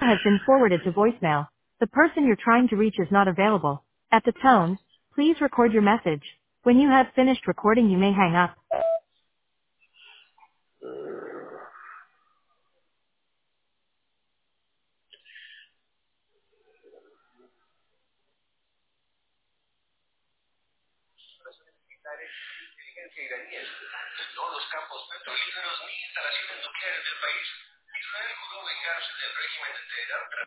has been forwarded to voicemail. The person you're trying to reach is not available. At the tone, please record your message. When you have finished recording, you may hang up. Inteligencia iraníes no los campos petrolíferos ni instalaciones nucleares del país. Israel juró vengarse del régimen de Teherán.